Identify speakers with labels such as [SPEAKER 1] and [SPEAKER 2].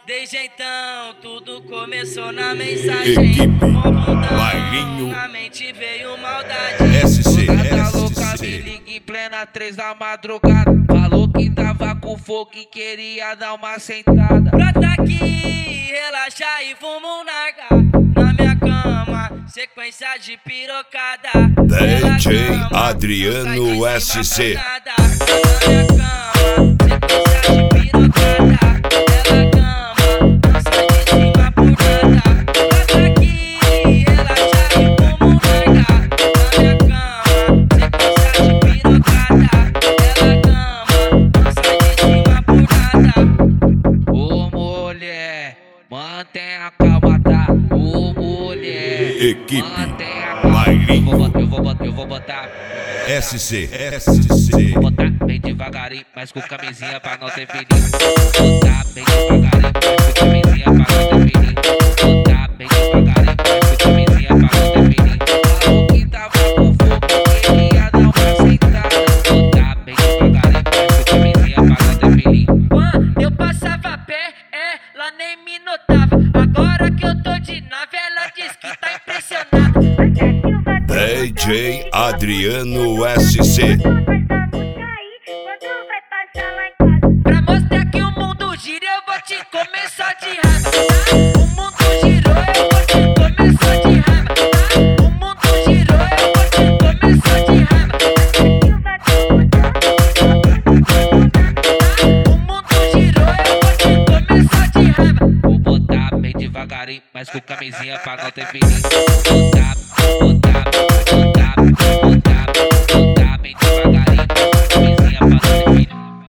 [SPEAKER 1] Desde então, tudo começou na mensagem.
[SPEAKER 2] Equipe Bailinho,
[SPEAKER 1] na mente veio maldade.
[SPEAKER 2] SC,
[SPEAKER 3] Gata louca me
[SPEAKER 2] SC.
[SPEAKER 3] liga em plena 3 da madrugada. Falou que tava com fogo e queria dar uma sentada.
[SPEAKER 1] Brota aqui, relaxa e vamos nargar. Na minha cama, sequência de pirocada.
[SPEAKER 2] DJ
[SPEAKER 1] Ela cama,
[SPEAKER 2] Adriano
[SPEAKER 1] não sai de cima
[SPEAKER 2] SC.
[SPEAKER 1] pra nada. Na minha cama, sequência de pirocada. Ela cama, não sai de cima por nada. Brota aqui, relaxa e vamos nargar. Na minha cama, sequência de pirocada. Ela cama, não sai de cima por nada.
[SPEAKER 3] Ô mulher, mantenha a calma, tá? Ô mulher,
[SPEAKER 2] Equipe
[SPEAKER 3] mantenha a calma.
[SPEAKER 2] Bailinho,
[SPEAKER 3] Eu vou botar.
[SPEAKER 2] SC, SC.
[SPEAKER 3] Vou botar bem devagarinho, mas com camisinha pra não ter perigo. Botar bem devagarinho, mas com camisinha pra não ter perigo. Botar bem devagarinho, mas com camisinha pra não ter perigo. Falou que tava com fogo, queria dar uma sentada. Botar bem devagarinho, mas com camisinha pra não ter perigo.
[SPEAKER 1] Quando eu passava a pé, ela nem me notava. Agora que eu tô de nave, ela diz que tá impressionada.
[SPEAKER 2] DJ Adriano SC.
[SPEAKER 1] Pra mostrar que o mundo gira, eu vou te comer só de raiva. O mundo girou, eu vou te comer só de raiva. O mundo girou, eu vou te comer só de raiva. O mundo girou, eu vou te comer só de raiva.
[SPEAKER 3] Vou botar bem devagarinho, mas com camisinha pra não ter perigo. Botar.